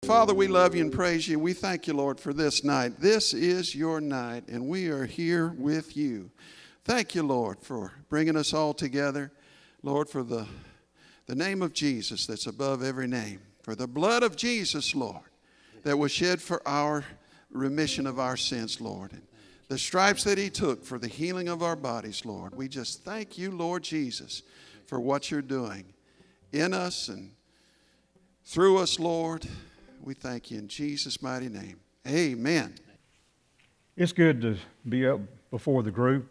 Father, we love you and praise you. We thank you, Lord, for this night. This is your night, and we are here with you. Thank you, Lord, for bringing us all together. Lord, for the name of Jesus that's above every name. For the blood of Jesus, Lord, that was shed for our remission of our sins, Lord. And the stripes that he took for the healing of our bodies, Lord. We just thank you, Lord Jesus, for what you're doing in us and through us, Lord. We thank you in Jesus' mighty name. Amen. It's good to be up before the group.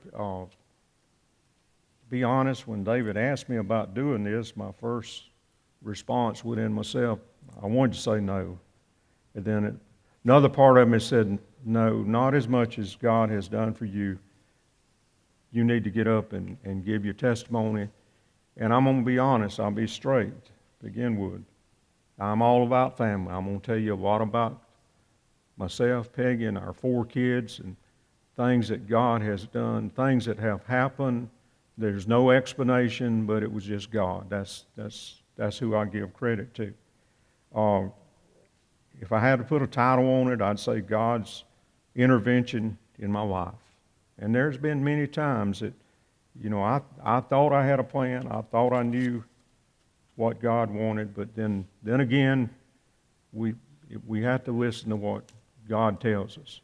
Be honest, when David asked me about doing this, my first response within myself, I wanted to say no. And then another part of me said, no, not as much as God has done for you. You need to get up and give your testimony. And I'm going to be honest, I'll be straight to begin with. I'm all about family. I'm going to tell you a lot about myself, Peggy, and our 4 kids, and things that God has done, things that have happened. There's no explanation, but it was just God. That's who I give credit to. If I had to put a title on it, I'd say God's intervention in my life. And there's been many times that, I thought I had a plan. I thought I knew what God wanted, but then again, we have to listen to what God tells us.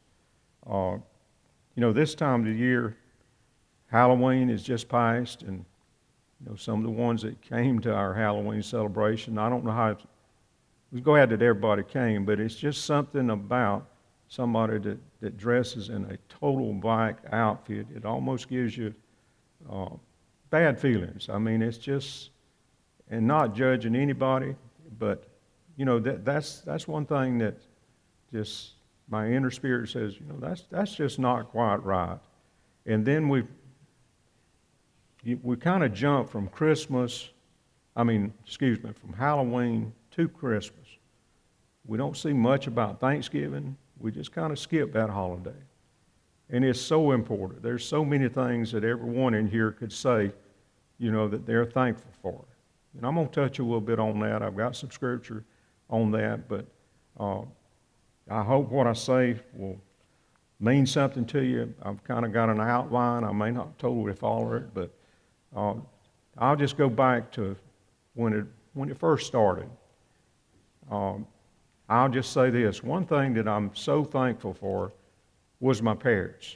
This time of the year, Halloween is just past, and some of the ones that came to our Halloween celebration, I don't know how. We're glad that everybody came, but it's just something about somebody that dresses in a total black outfit. It almost gives you bad feelings. I mean, it's just. And not judging anybody, but that's one thing that just my inner spirit says, that's just not quite right. And then we kind of jump from from Halloween to Christmas. We don't see much about Thanksgiving. We just kind of skip that holiday. And it's so important. There's so many things that everyone in here could say, that they're thankful for. And I'm going to touch a little bit on that. I've got some scripture on that, but I hope what I say will mean something to you. I've kind of got an outline. I may not totally follow it, but I'll just go back to when it first started. I'll just say this. One thing that I'm so thankful for was my parents.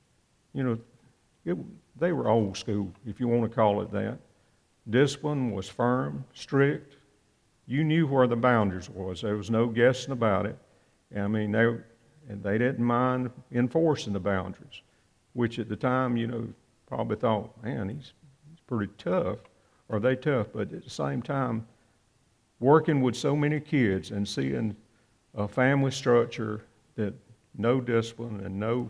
They were old school, if you want to call it that. Discipline was firm, strict. You knew where the boundaries was. There was no guessing about it. I mean, they didn't mind enforcing the boundaries, which at the time, probably thought, man, he's pretty tough, or they tough. But at the same time, working with so many kids and seeing a family structure that no discipline and no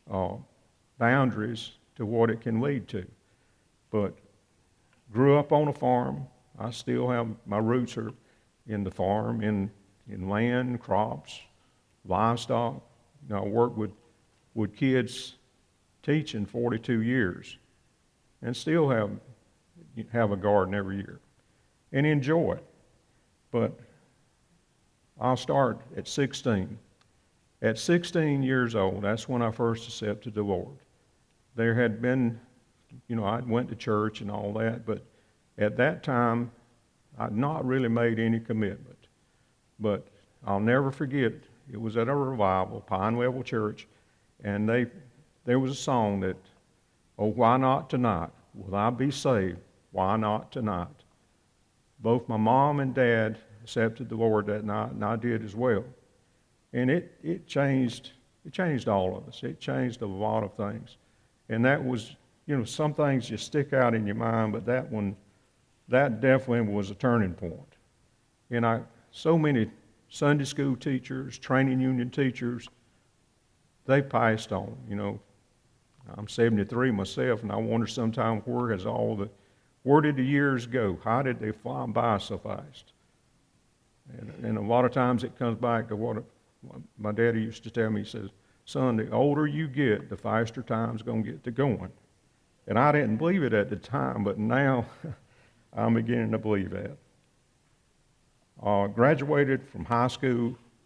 boundaries to what it can lead to. But grew up on a farm. I still have, my roots are in the farm, in land, crops, livestock. I worked with kids teaching 42 years and still have a garden every year and enjoy it. But I'll start at 16. At 16 years old, that's when I first accepted the Lord. There had been I went to church and all that, but at that time, I'd not really made any commitment. But I'll never forget, it was at a revival, Pine Level Church, and there was a song that, oh, why not tonight? Will I be saved? Why not tonight? Both my mom and dad accepted the Lord that night, and I did as well. And it changed all of us. It changed a lot of things. And that was, some things just stick out in your mind, but that definitely was a turning point. And so many Sunday school teachers, training union teachers, they passed on. I'm 73 myself, and I wonder sometimes where did the years go? How did they fly by so fast? And a lot of times it comes back to what my daddy used to tell me. He says, son, the older you get, the faster time's going to get to going. And I didn't believe it at the time, but now I'm beginning to believe that. Graduated from high school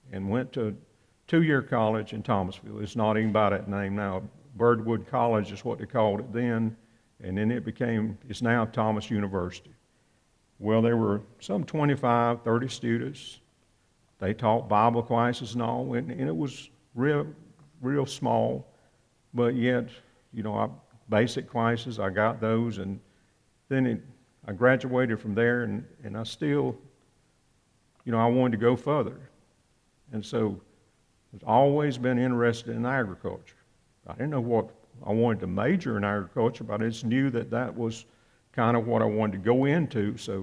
and went to two-year college in Thomasville. It's not even by that name now. Birdwood College is what they called it then, and then it's now Thomas University. Well, there were some 25, 30 students. They taught Bible classes and all, and it was real small, but yet, basic classes, I got those, and then I graduated from there, and I still, I wanted to go further. And so I've always been interested in agriculture. I didn't know what I wanted to major in agriculture, but I just knew that was kind of what I wanted to go into, so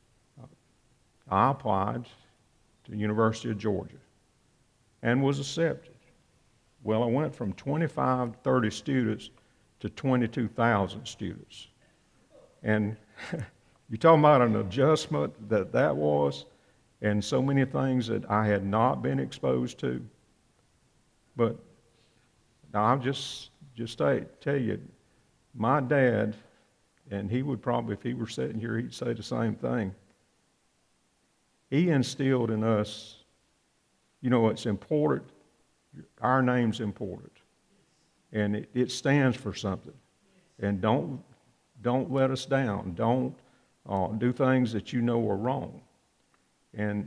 I applied to the University of Georgia and was accepted. Well, I went from 25 to 30 students to 22,000 students. And you're talking about an adjustment that was, and so many things that I had not been exposed to. But now I'll just tell you, my dad, and he would probably, if he were sitting here, he'd say the same thing. He instilled in us, it's important. Our name's important, and it stands for something. And don't let us down. Don't do things that you know are wrong. And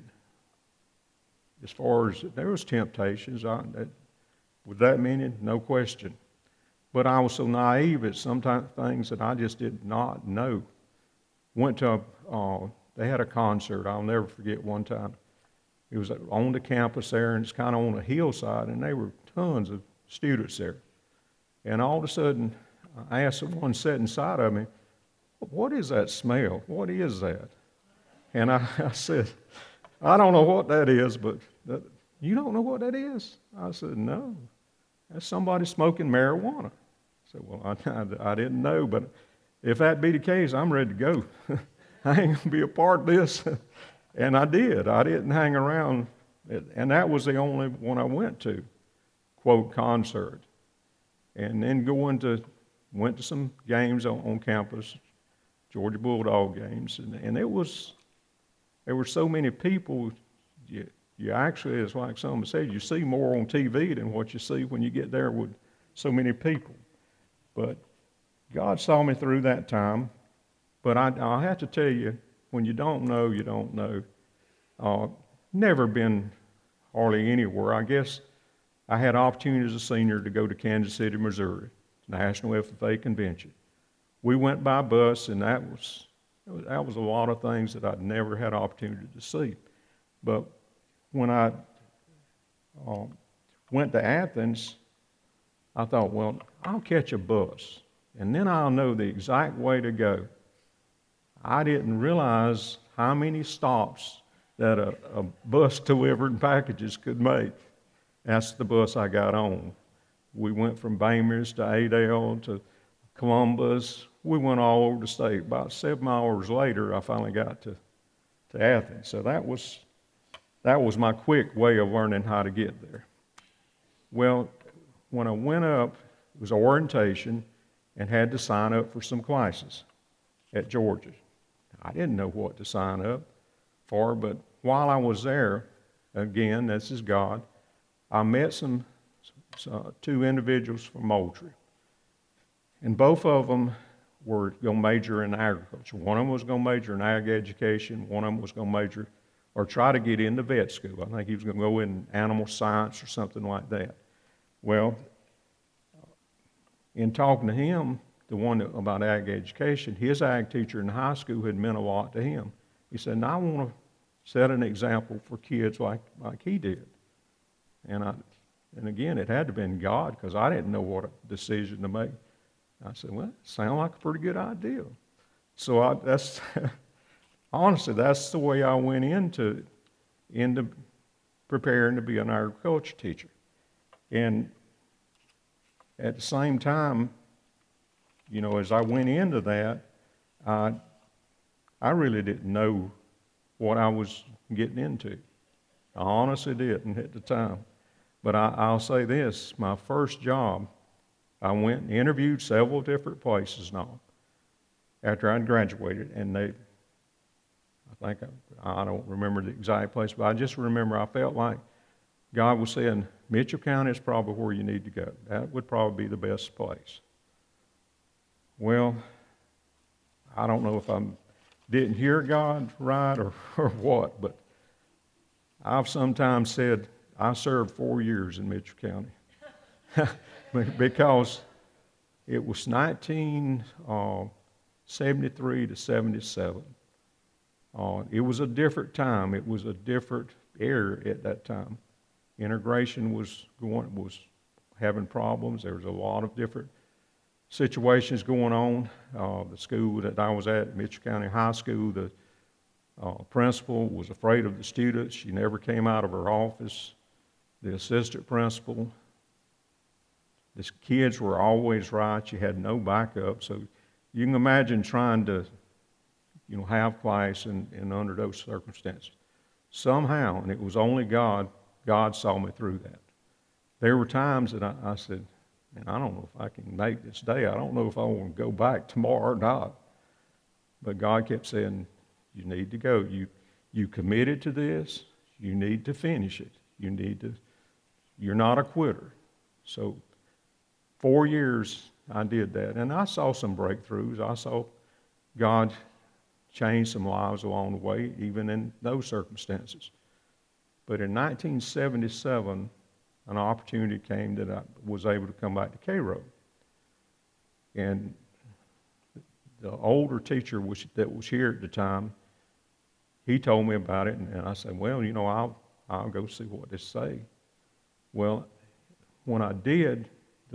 as far as there was temptations, with that meaning, no question. But I was so naive at sometimes things that I just did not know. Went to they had a concert. I'll never forget one time. It was on the campus there, and it's kind of on a hillside, and there were tons of students there. And all of a sudden, I asked someone sitting inside of me, "What is that smell? What is that?" And I said, "I don't know what that is, but you don't know what that is?" I said, "No, that's somebody smoking marijuana." I said, "Well, I didn't know, but if that be the case, I'm ready to go. I ain't going to be a part of this." And I did. I didn't hang around. And that was the only one I went to, quote, concert. And then went to some games on campus, Georgia Bulldog games. And there were so many people, you actually, it's like someone said, you see more on TV than what you see when you get there with so many people. But God saw me through that time. But I have to tell you, when you don't know, you don't know. Never been hardly anywhere. I guess I had opportunity as a senior to go to Kansas City, Missouri, National FFA Convention. We went by bus, and that was a lot of things that I'd never had opportunity to see. But when I went to Athens, I thought, well, I'll catch a bus, and then I'll know the exact way to go. I didn't realize how many stops that a bus delivering packages could make. That's the bus I got on. We went from Bainbridge to Adel to Columbus. We went all over the state. About 7 hours later, I finally got to Athens. So that was my quick way of learning how to get there. Well, when I went up, it was orientation and had to sign up for some classes at Georgia. I didn't know what to sign up for, but while I was there, again, this is God, I met two individuals from Moultrie. And both of them were going to major in agriculture. One of them was going to major in ag education. One of them was going to major or try to get into vet school. I think he was going to go in animal science or something like that. Well, in talking to him, the one about ag education, his ag teacher in high school had meant a lot to him. He said, "Now I want to set an example for kids like he did." And again, it had to have been God, because I didn't know what a decision to make. I said, "Well, it sounds like a pretty good idea." So that's honestly, that's the way I went into preparing to be an agriculture teacher. And at the same time, as I went into that, I really didn't know what I was getting into. I honestly didn't at the time. But I'll say this, my first job, I went and interviewed several different places now after I'd graduated, and I don't remember the exact place, but I just remember I felt like God was saying, Mitchell County is probably where you need to go. That would probably be the best place. Well, I don't know if I didn't hear God right or what, but I've sometimes said I served 4 years in Mitchell County because it was 1973 to 77. It was a different time. It was a different era at that time. Integration was having problems. There was a lot of different situations going on. The school that I was at, Mitchell County High School, the principal was afraid of the students. She never came out of her office. The assistant principal, the kids were always right. You had no backup. So you can imagine trying to, have class and under those circumstances. Somehow, and it was only God saw me through that. There were times that I said, man, I don't know if I can make this day. I don't know if I want to go back tomorrow or not. But God kept saying, you need to go. You committed to this. You need to finish it. You're not a quitter. So 4 years I did that. And I saw some breakthroughs. I saw God change some lives along the way, even in those circumstances. But in 1977, an opportunity came that I was able to come back to Cairo. And the older teacher that was here at the time, he told me about it, and I said, well, I'll go see what they say. Well, when I did,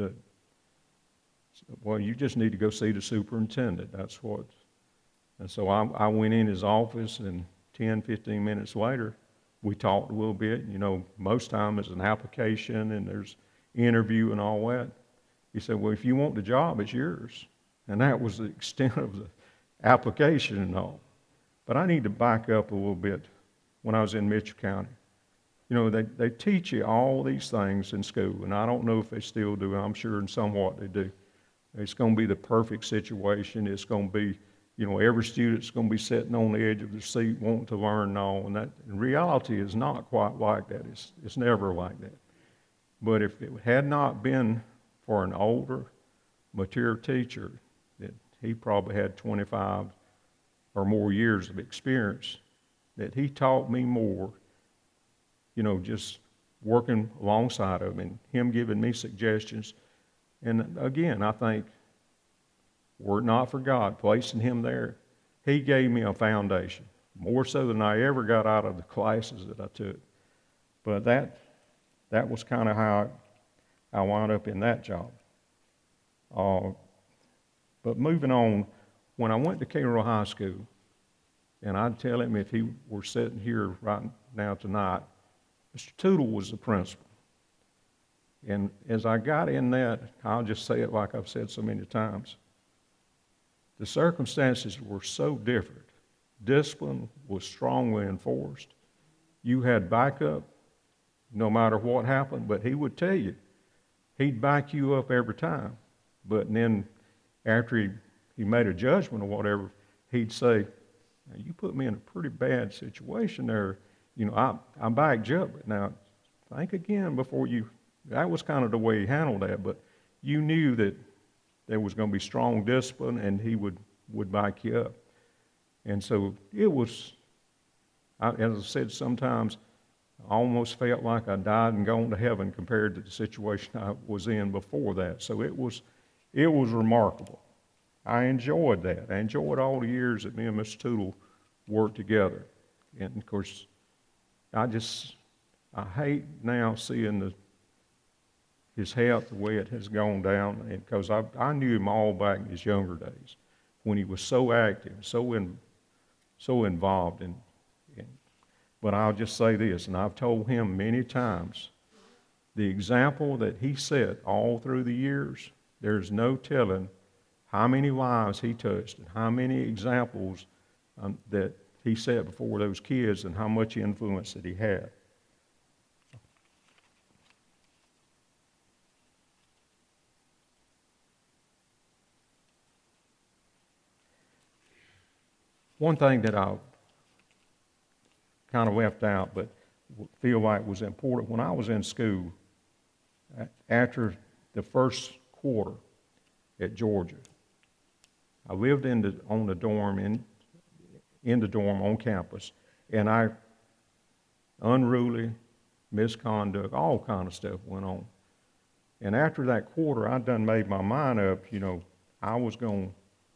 you just need to go see the superintendent. That's what. And so I went in his office, and 10, 15 minutes later, we talked a little bit. Most time it's an application, and there's interview and all that. He said, well, if you want the job, it's yours. And that was the extent of the application and all. But I need to back up a little bit when I was in Mitchell County. They teach you all these things in school, and I don't know if they still do. I'm sure in somewhat they do. It's going to be the perfect situation. It's going to be, every student's going to be sitting on the edge of their seat wanting to learn and all. And that, in reality, is not quite like that. It's never like that. But if it had not been for an older, mature teacher, that he probably had 25 or more years of experience, that he taught me more, just working alongside of him and him giving me suggestions. And again, I think, were it not for God placing him there, he gave me a foundation, more so than I ever got out of the classes that I took. But that was kind of how I wound up in that job. But moving on, when I went to Cairo High School, and I'd tell him if he were sitting here right now tonight, Mr. Tootle was the principal. And as I got in that, I'll just say it like I've said so many times, the circumstances were so different. Discipline was strongly enforced. You had backup no matter what happened, but he would tell you. He'd back you up every time. But then after he made a judgment or whatever, he'd say, you put me in a pretty bad situation there. I backed you up. Now, think again before you. That was kind of the way he handled that, but you knew that there was going to be strong discipline, and he would back you up. And so it was, as I said, sometimes I almost felt like I died and gone to heaven compared to the situation I was in before that. So it was remarkable. I enjoyed that. I enjoyed all the years that me and Mr. Tootle worked together. And, of course, I hate now seeing his health the way it has gone down, because I knew him all back in his younger days when he was so active, so involved. But I'll just say this, and I've told him many times, the example that he set all through the years, there's no telling how many lives he touched and how many examples that he set before those kids and how much influence that he had. One thing that I kind of left out, but feel like was important. When I was in school, after the first quarter at Georgia, I lived on the dorm in the dorm on campus, and unruly misconduct, all kind of stuff went on. And after that quarter, I'd done made my mind up, I was going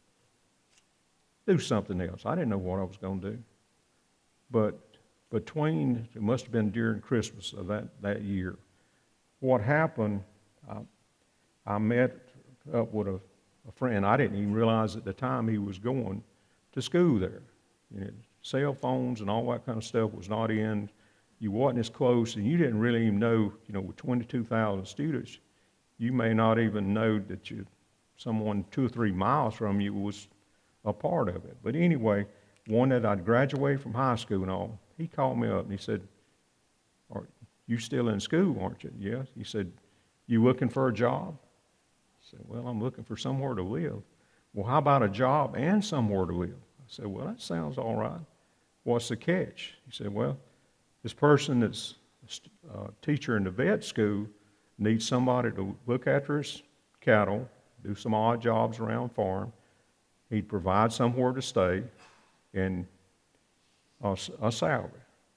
to do something else. I didn't know what I was going to do. But it must have been during Christmas of that year, what happened, I met up with a friend. I didn't even realize at the time he was going to school there. Cell phones and all that kind of stuff was not in. You wasn't as close, and you didn't really even know, with 22,000 students, you may not even know that someone 2 or 3 miles from you was a part of it. But anyway, one that I'd graduated from high school and all, he called me up and he said, "Are you still in school, aren't you?" "Yes." He said, "You looking for a job?" I said, "Well, I'm looking for somewhere to live." "Well, how about a job and somewhere to live?" I said, "Well, that sounds all right. What's the catch?" He said, "Well, this person that's a teacher in the vet school needs somebody to look after his cattle, do some odd jobs around farm. He'd provide somewhere to stay and a salary."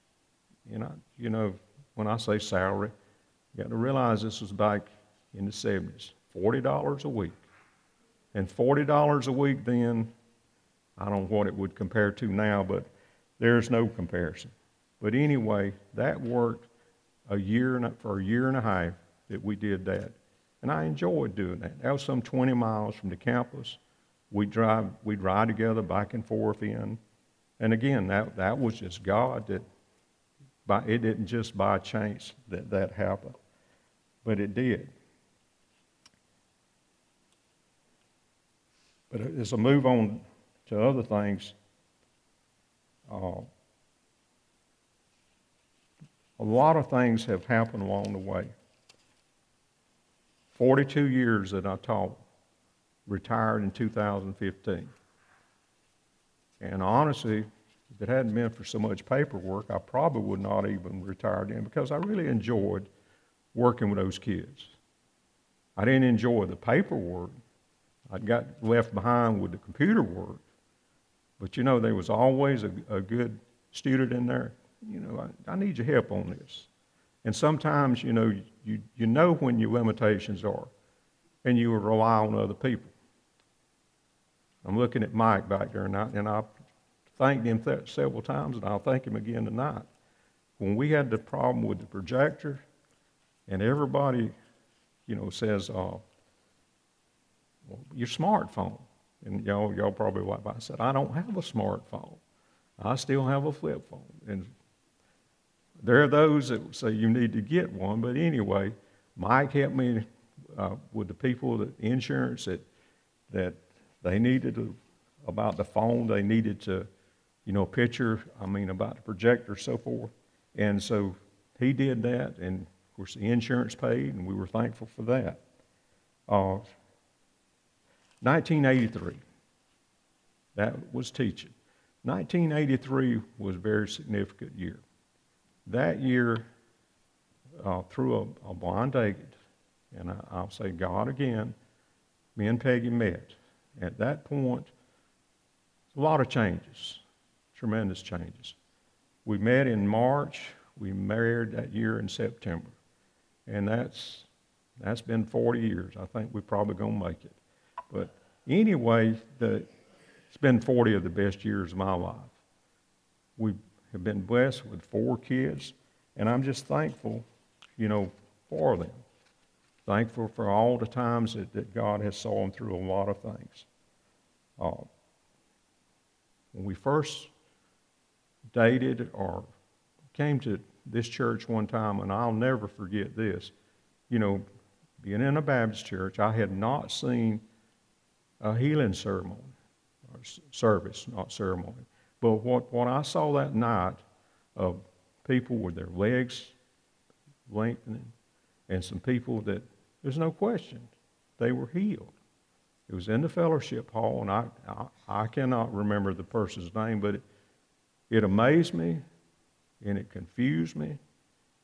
And when I say salary, you got to realize this was back in the 70s, $40 a week. And $40 a week then, I don't know what it would compare to now, but there's no comparison. But anyway, that worked for a year and a half that we did that. And I enjoyed doing that. That was some 20 miles from the campus. We'd ride together back and forth in. And again, that was just God it didn't just by chance that happened, but it did. But as I move on to other things, a lot of things have happened along the way. 42 years that I taught, retired in 2015. And honestly, if it hadn't been for so much paperwork, I probably would not even retire then, because I really enjoyed working with those kids. I didn't enjoy the paperwork. I got left behind with the computer work. But there was always a good student in there. I need your help on this. And sometimes, you know when your limitations are, and you rely on other people. I'm looking at Mike back there, and I thanked him several times, and I'll thank him again tonight. When we had the problem with the projector, and everybody, says, "Well, your smartphone," and y'all probably like, I said, "I don't have a smartphone. I still have a flip phone." And there are those that say you need to get one, but anyway, Mike helped me with the people, the insurance that they needed about the phone. They needed to, picture, about the projector and so forth. And so he did that, and of course the insurance paid, and we were thankful for that. 1983, that was teaching. 1983 was a very significant year. That year, through a blind date, and I'll say God again, me and Peggy met. At that point, a lot of changes, tremendous changes. We met in March. We married that year in September. And that's been 40 years. I think we're probably going to make it. But anyway, it's been 40 of the best years of my life. We have been blessed with 4 kids, and I'm just thankful, for them. Thankful for all the times that God has saw them through a lot of things. When we first dated or came to this church one time, and I'll never forget this, being in a Baptist church, I had not seen a healing ceremony, or service, not ceremony. But what I saw that night of people with their legs lengthening, and some people that, there's no question, they were healed. It was in the fellowship hall, and I cannot remember the person's name, but it amazed me, and it confused me,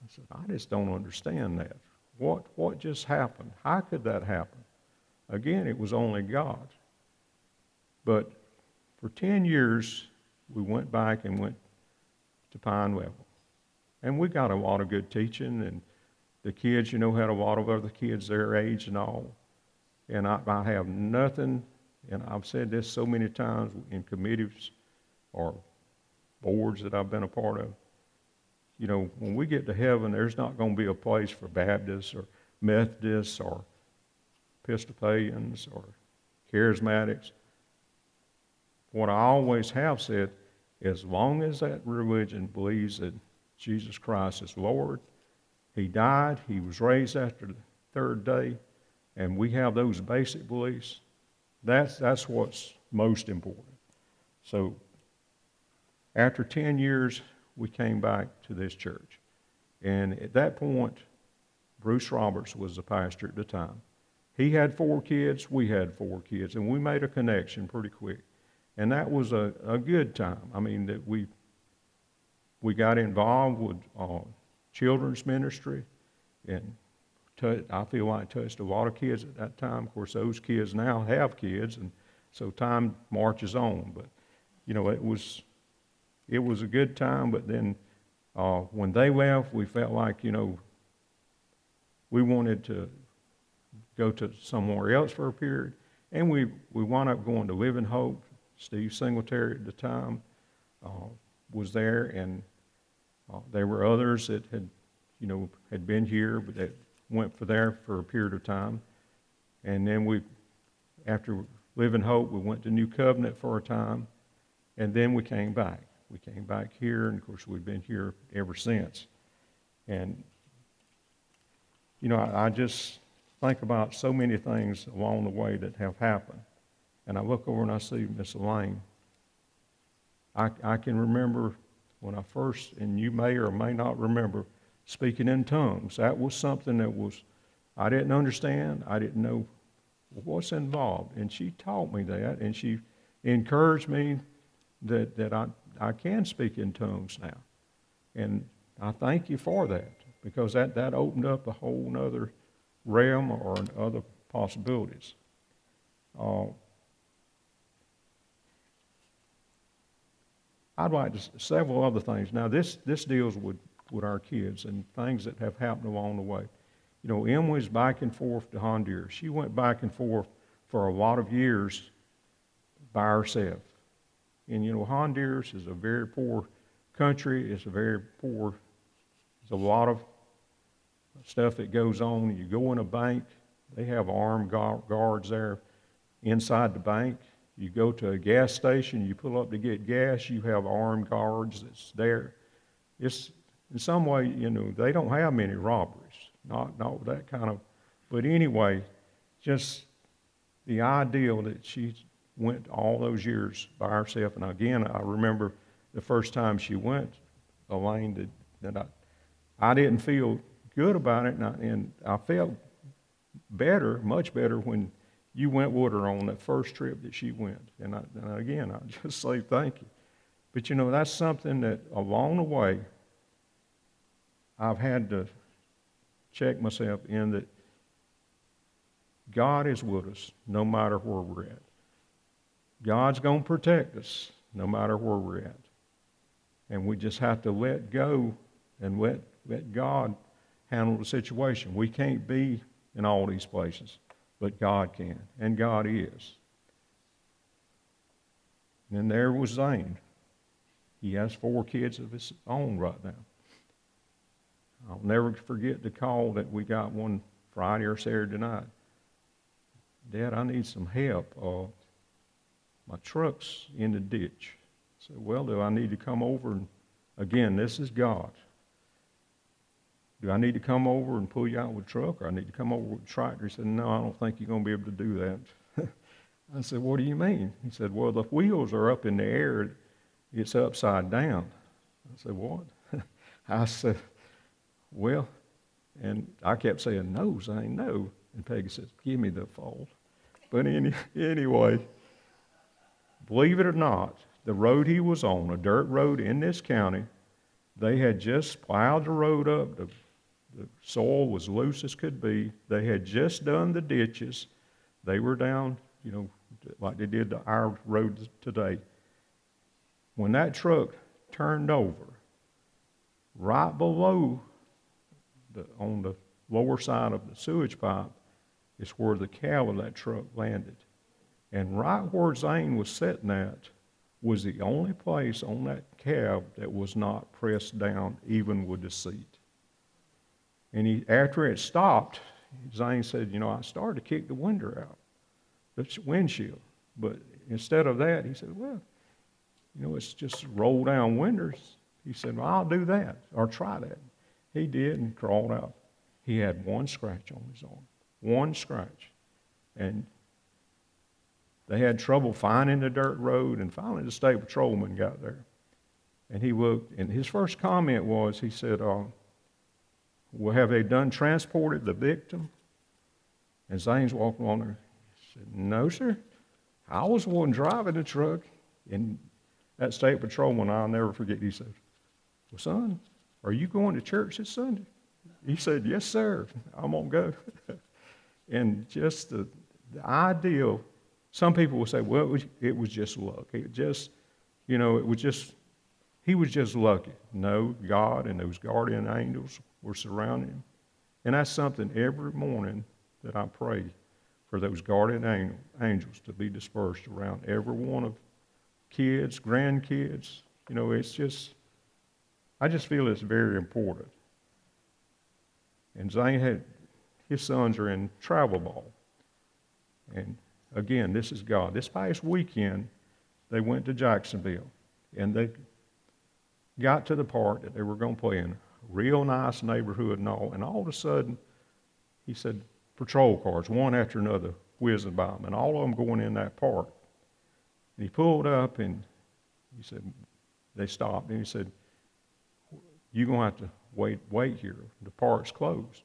I said, I just don't understand that. What just happened? How could that happen? Again, it was only God. But for 10 years, we went back and went to Pine Level. And we got a lot of good teaching, and the kids, had a lot of other kids their age and all. And I have nothing, and I've said this so many times in committees or boards that I've been a part of. When we get to heaven, there's not going to be a place for Baptists or Methodists or Episcopalians or Charismatics. What I always have said, as long as that religion believes that Jesus Christ is Lord, He died, He was raised after the third day, and we have those basic beliefs, that's what's most important. So after 10 years, we came back to this church. And at that point, Bruce Roberts was the pastor at the time. He had 4 kids, we had 4 kids, and we made a connection pretty quick. And that was a good time. I mean, that we got involved with children's ministry, and I feel like touched a lot of kids at that time. Of course, those kids now have kids, and so time marches on. But, it was a good time, but then when they left, we felt like, we wanted to go to somewhere else for a period, and we wound up going to Living Hope. Steve Singletary at the time was there, and there were others that had been here, but that went for a period of time. And then after Living Hope, we went to New Covenant for a time, and then we came back. We came back here, and of course we've been here ever since. And, I just think about so many things along the way that have happened. And I look over and I see Miss Elaine. I can remember when I first, and you may or may not remember, speaking in tongues. That was something that I didn't understand. I didn't know what's involved. And she taught me that, and she encouraged me that I can speak in tongues now. And I thank you for that, because that opened up a whole other realm or other possibilities. I'd like several other things. Now, this deals with our kids and things that have happened along the way. Emily's back and forth to Honduras. She went back and forth for a lot of years by herself. And, Honduras is a very poor country. There's a lot of stuff that goes on. You go in a bank, they have armed guards there inside the bank. You go to a gas station, you pull up to get gas, you have armed guards that's there. It's, in some way, they don't have many robberies, not that kind of, but anyway, just the ideal that she went all those years by herself. And again, I remember the first time she went, Elaine, that I didn't feel good about it, and I felt better, much better, when you went with her on that first trip that she went. And again, I just say thank you. But that's something that along the way, I've had to check myself in, that God is with us no matter where we're at. God's going to protect us no matter where we're at. And we just have to let go and let God handle the situation. We can't be in all these places, but God can, and God is. And then there was Zane. He has 4 kids of his own right now. I'll never forget the call that we got one Friday or Saturday night. Dad, I need some help. My truck's in the ditch. I said, well, do I need to come over? And again, this is God. Do I need to come over and pull you out with a truck, or I need to come over with a tractor? He said, no, I don't think you're going to be able to do that. I said, what do you mean? He said, well, the wheels are up in the air. It's upside down. I said, what? I said, well, and I kept saying, no, Zane, no. And Peggy said, give me the fold. But anyway, believe it or not, the road he was on, a dirt road in this county, They had just plowed the road up. The soil was loose as could be. They had just done the ditches. They were down, like they did our road today. When that truck turned over, right below, on the lower side of the sewage pipe, is where the cab of that truck landed. And right where Zane was sitting at was the only place on that cab that was not pressed down, even with the seat. And after it stopped, Zane said, I started to kick the window out, the windshield. But instead of that, he said, well, it's just roll down windows. He said, well, I'll do that, or try that. He did and crawled out. He had one scratch on his arm, one scratch. And they had trouble finding the dirt road, and finally the state patrolman got there. And he looked, and his first comment was, he said, well, have they done transported the victim? And Zane's walking on there. He said, no, sir. I was the one driving the truck. And that state patrolman, I'll never forget, he said, well, son, are you going to church this Sunday? He said, yes, sir. I'm going to go. And just the ideal, some people will say, well, it was just luck. It just, it was just, he was just lucky. No, God and those guardian angels were surrounding him. And that's something every morning that I pray for those guardian angels to be dispersed around every one of kids, grandkids. It's just, I just feel it's very important. And Zane his sons are in travel ball. And again, this is God. This past weekend, they went to Jacksonville, and they got to the park that they were going to play in. Real nice neighborhood and all of a sudden, he said, patrol cars, one after another, whizzing by them, and all of them going in that park. And he pulled up, and he said, they stopped, and he said, you're going to have to wait here. The park's closed.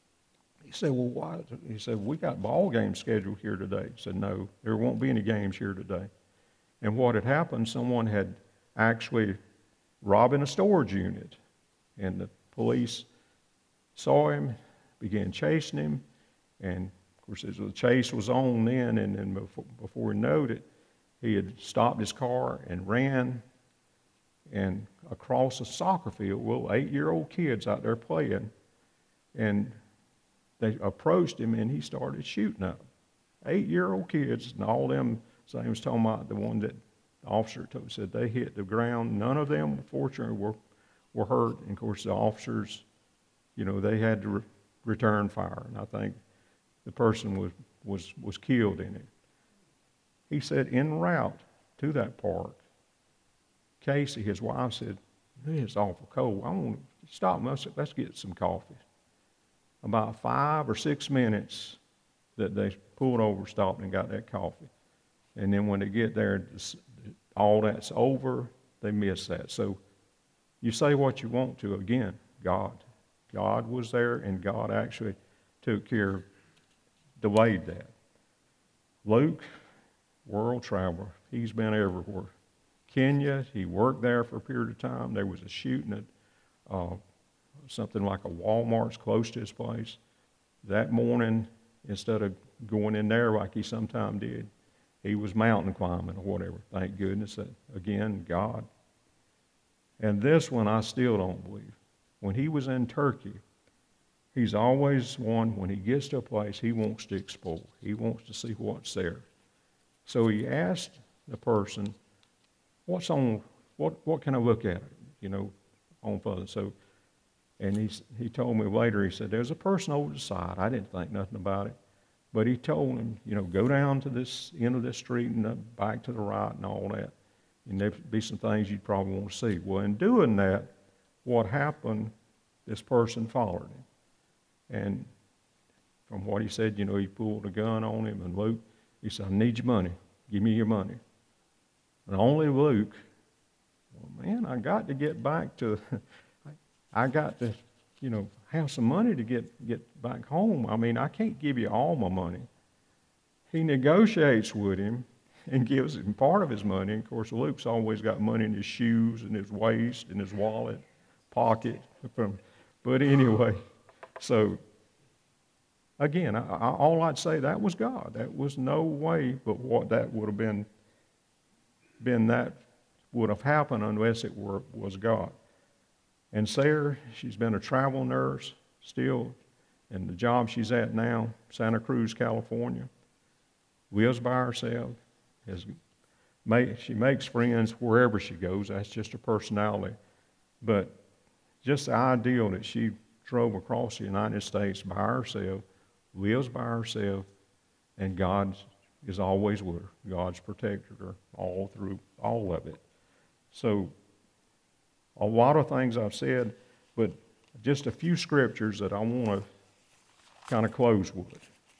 He said, well, why? He said, we got ball games scheduled here today. He said, no, there won't be any games here today. And what had happened, someone had actually robbing a storage unit. And the police saw him, began chasing him, and of course the chase was on then, and then before he knew it, he had stopped his car and ran and across a soccer field, 8-year-old kids out there playing, and they approached him and he started shooting up. 8-year-old kids, and all them, Zane was talking about the one that the officer said they hit the ground. None of them, fortunately, were hurt. And of course, the officers, they had to return fire. And I think the person was killed in it. He said, en route to that park, Casey, his wife, said, it's awful cold. I want to stop. Let's get some coffee. About 5 or 6 minutes that they pulled over, stopped, and got that coffee. And then when they get there, all that's over, they miss that. So you say what you want to. Again, God. God was there, and God actually took care, delayed that. Luke, world traveler, he's been everywhere. Kenya, he worked there for a period of time. There was a shooting at something like a Walmart's close to his place. That morning, instead of going in there like he sometimes did, he was mountain climbing or whatever. Thank goodness that, again, God. And this one I still don't believe. When he was in Turkey, he's always one, when he gets to a place, he wants to explore. He wants to see what's there. So he asked the person, what can I look at, on further? So, and he told me later, he said, there's a person over the side. I didn't think nothing about it. But he told him, go down to this end of this street and back to the right and all that. And there'd be some things you'd probably want to see. Well, in doing that, what happened, this person followed him. And from what he said, he pulled a gun on him. And Luke, he said, I need your money. Give me your money. And only Luke, well, man, I got to get back to, I got to, have some money to get back home. I mean, I can't give you all my money. He negotiates with him and gives him part of his money. Of course, Luke's always got money in his shoes and his waist and his wallet, pocket. But anyway, so again, all I'd say, that was God. That was no way but what that would have been that would have happened unless it was God. And Sarah, she's been a travel nurse still, and the job she's at now, Santa Cruz, California, lives by herself. She makes friends wherever she goes. That's just her personality. But just the idea that she drove across the United States by herself, lives by herself, and God is always with her. God's protected her all through all of it. So a lot of things I've said, but just a few scriptures that I want to kind of close with.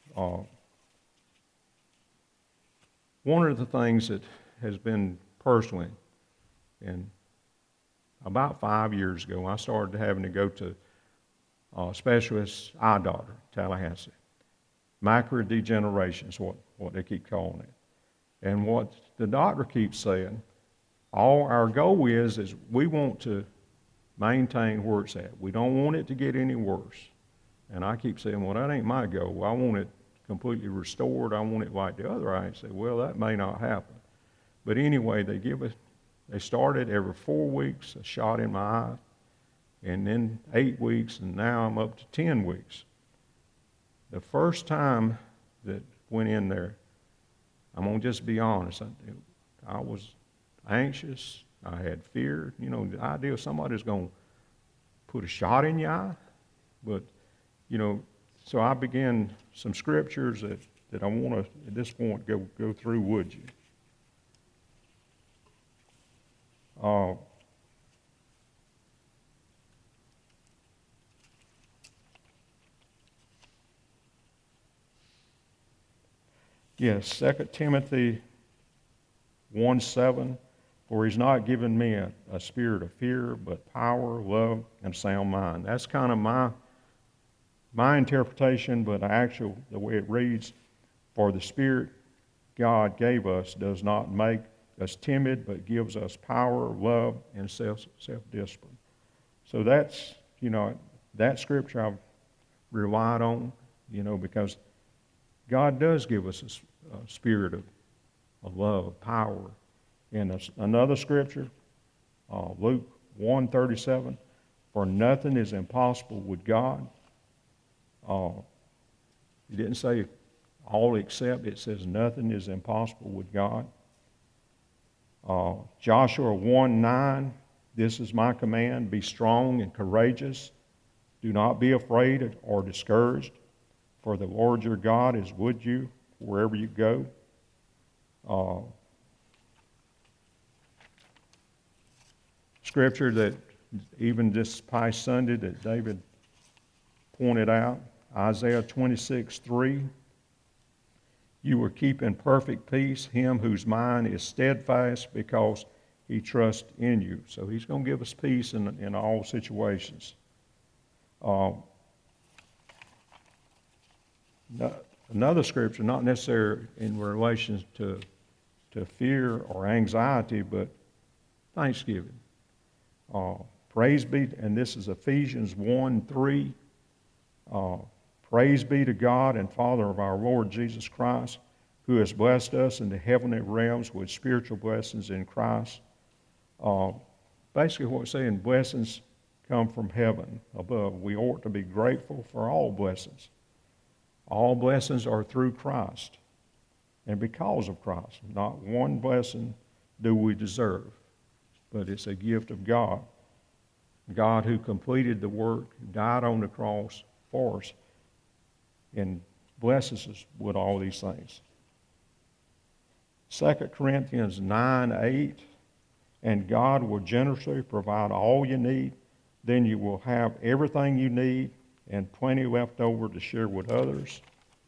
One of the things that has been personally, and about 5 years ago, I started having to go to a specialist eye doctor, Tallahassee. Macular degeneration is what they keep calling it. And what the doctor keeps saying, all our goal is we want to maintain where it's at. We don't want it to get any worse. And I keep saying, well, that ain't my goal. I want it completely restored. I want it like the other eye. I say, well, that may not happen. But anyway, they started every 4 weeks, a shot in my eye, and then 8 weeks, and now I'm up to 10 weeks. The first time that went in there, I'm going to just be honest, I was anxious. I had fear. You know, the idea of somebody's going to put a shot in your eye. But, you know, so I began some scriptures that I want to, at this point, go through, would you? Yes, 2 Timothy 1:7, for he's not given me a spirit of fear, but power, love, and sound mind. That's kind of my interpretation, but the way it reads, for the Spirit God gave us does not make us timid, but gives us power, love, and self-discipline. So that's, you know, that scripture I've relied on, you know, because God does give us a spirit of love, power. And another scripture, Luke 1:37, for nothing is impossible with God. He didn't say all except, it says nothing is impossible with God. Joshua 1:9, this is my command, be strong and courageous. Do not be afraid or discouraged, for the Lord your God is with you wherever you go. Scripture that even this past Sunday that David pointed out, Isaiah 26:3, you will keep in perfect peace him whose mind is steadfast because he trusts in you. So he's going to give us peace in all situations. Another scripture, not necessarily in relation to fear or anxiety, but thanksgiving. Praise be, and this is Ephesians 1:3. Praise be to God and Father of our Lord Jesus Christ, who has blessed us in the heavenly realms with spiritual blessings in Christ. Basically what it's saying, blessings come from heaven above. We ought to be grateful for all blessings. All blessings are through Christ and because of Christ. Not one blessing do we deserve, but it's a gift of God. God who completed the work, died on the cross for us, and blesses us with all these things. 2 Corinthians 9:8, and God will generously provide all you need. Then you will have everything you need and plenty left over to share with others.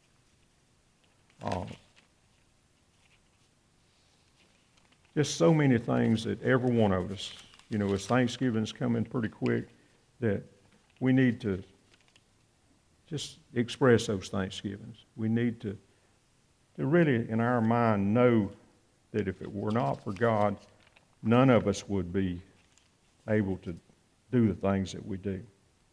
Just so many things that every one of us, you know, as Thanksgiving's coming pretty quick, that we need to just express those Thanksgivings. We need to really, in our mind, know that if it were not for God, none of us would be able to do the things that we do.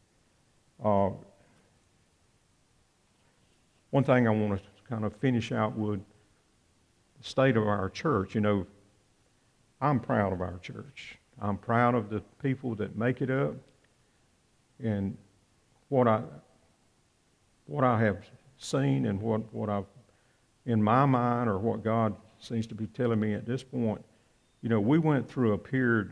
One thing I want to kind of finish out with the state of our church. You know, I'm proud of our church. I'm proud of the people that make it up, and what I have seen and what I've in my mind, or what God seems to be telling me at this point. You know, we went through a period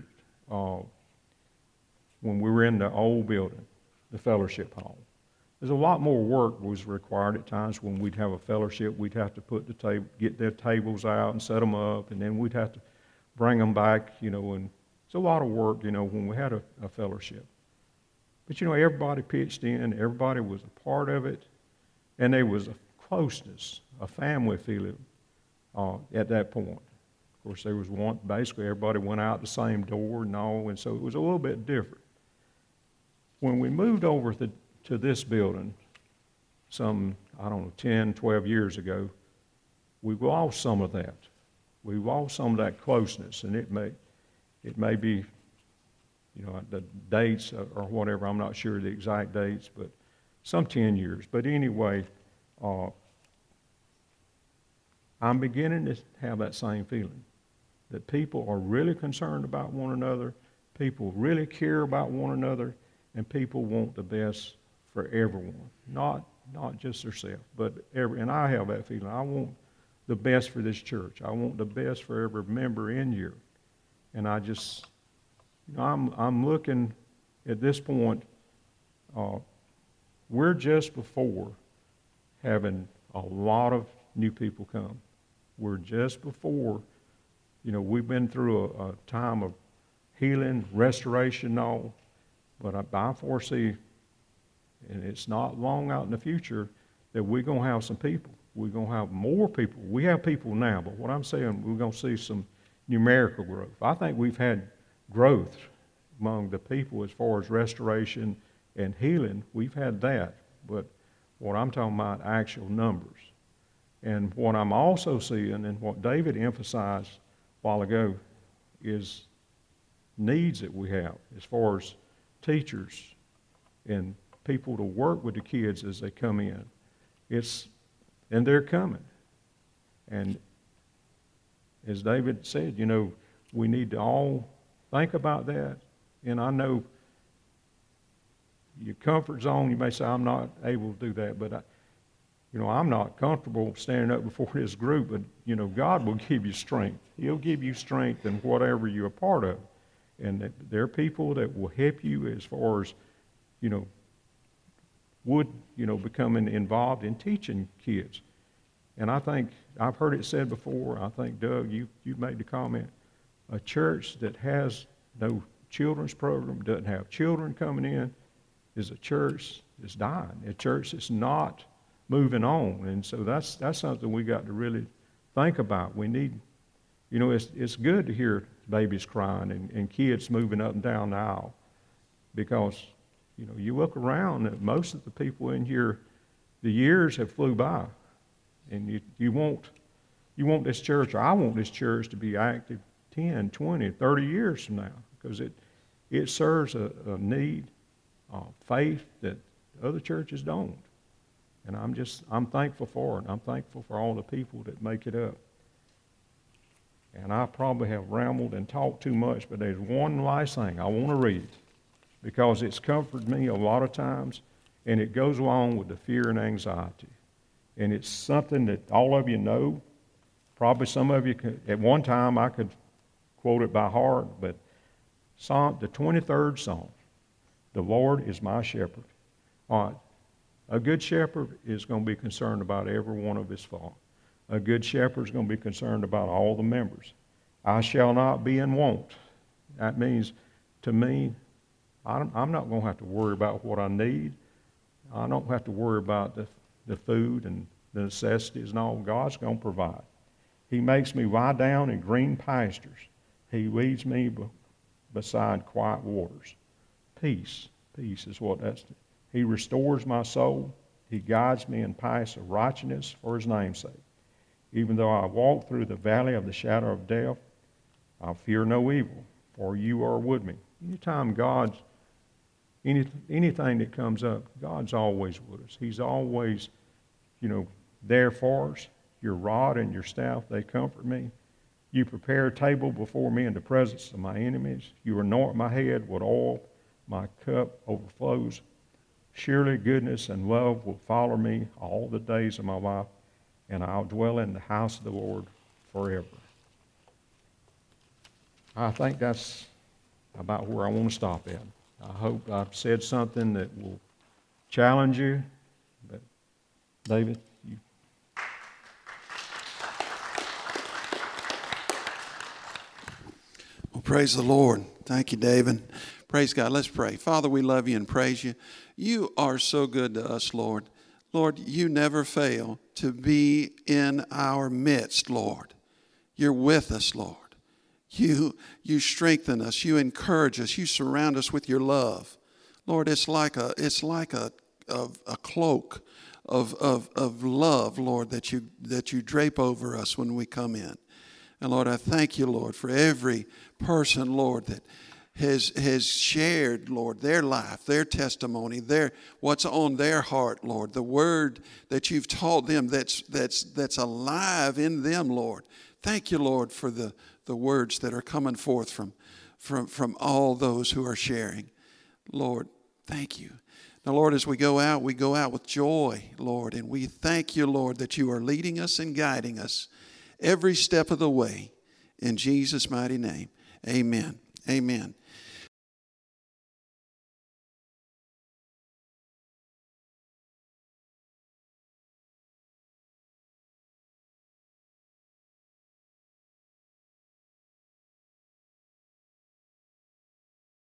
when we were in the old building, the fellowship hall. There's a lot more work was required at times. When we'd have a fellowship, we'd have to put the table, get their tables out and set them up, and then we'd have to bring them back, you know, and it's a lot of work, you know, when we had a fellowship. But, you know, everybody pitched in, everybody was a part of it, and there was a closeness, a family feeling at that point. Of course, there was one, basically everybody went out the same door and all, and so it was a little bit different. When we moved over to this building, some, 10, 12 years ago, we lost some of that. We lost some of that closeness, and it may be, you know, the dates or whatever, I'm not sure the exact dates, but some 10 years. But anyway, I'm beginning to have that same feeling, that people are really concerned about one another, people really care about one another, and people want the best for everyone, not just themselves, but and I have that feeling. I want the best for this church. I want the best for every member in here. And I just, you know, I'm looking at this point, we're just before having a lot of new people come. We're just before, you know, we've been through a time of healing, restoration and all, but I foresee, and it's not long out in the future, that we're going to have some people. We're going to have more people. We have people now, but what I'm saying, we're going to see some numerical growth. I think we've had growth among the people as far as restoration and healing. We've had that, but what I'm talking about, actual numbers. And what I'm also seeing, and what David emphasized a while ago, is needs that we have as far as teachers and people to work with the kids as they come in. And they're coming. And as David said, you know, we need to all think about that. And I know your comfort zone, you may say, I'm not able to do that, but I'm not comfortable standing up before this group, but, you know, God will give you strength. He'll give you strength in whatever you're a part of. And there are people that will help you as far as, you know, becoming involved in teaching kids. And I think, I've heard it said before, I think, Doug, you made the comment, a church that has no children's program, doesn't have children coming in, is a church that's dying, a church that's not moving on. And so that's something we got to really think about. We need, you know, it's good to hear babies crying and kids moving up and down the aisle, because, you know, you look around at most of the people in here, the years have flew by, and you want this church, or I want this church to be active 10, 20, 30 years from now, because it serves a need, faith that other churches don't. And I'm thankful for it. I'm thankful for all the people that make it up. And I probably have rambled and talked too much, but there's one last thing I want to read, because it's comforted me a lot of times, and it goes along with the fear and anxiety. And it's something that all of you know. Probably some of you could, at one time I could quote it by heart, but the 23rd Psalm, the Lord is my shepherd. All right. A good shepherd is going to be concerned about every one of his flock. A good shepherd is going to be concerned about all the members. I shall not be in want. That means, to me, I'm not going to have to worry about what I need. I don't have to worry about the food and the necessities and all. God's going to provide. He makes me lie down in green pastures. He leads me beside quiet waters. Peace is what that's. He restores my soul. He guides me in paths of righteousness for his name's sake. Even though I walk through the valley of the shadow of death, I'll fear no evil, for you are with me. Anytime God's anything that comes up, God's always with us. He's always, there for us. Your rod and your staff, they comfort me. You prepare a table before me in the presence of my enemies. You anoint my head with oil. My cup overflows. Surely goodness and love will follow me all the days of my life, and I'll dwell in the house of the Lord forever. I think that's about where I want to stop at. I hope I've said something that will challenge you. But David, you. Well, praise the Lord. Thank you, David. Praise God. Let's pray. Father, we love you and praise you. You are so good to us, Lord. Lord, you never fail to be in our midst, Lord. You're with us, Lord. You strengthen us. You encourage us. You surround us with your love. Lord, it's like a cloak of love, Lord, that you drape over us when we come in. And Lord, I thank you, Lord, for every person, Lord, that has shared, Lord, their life, their testimony, what's on their heart, Lord, the word that you've taught them that's alive in them, Lord. Thank you, Lord, for the words that are coming forth from all those who are sharing. Lord, thank you. Now, Lord, as we go out with joy, Lord, and we thank you, Lord, that you are leading us and guiding us every step of the way. In Jesus' mighty name, amen. Amen.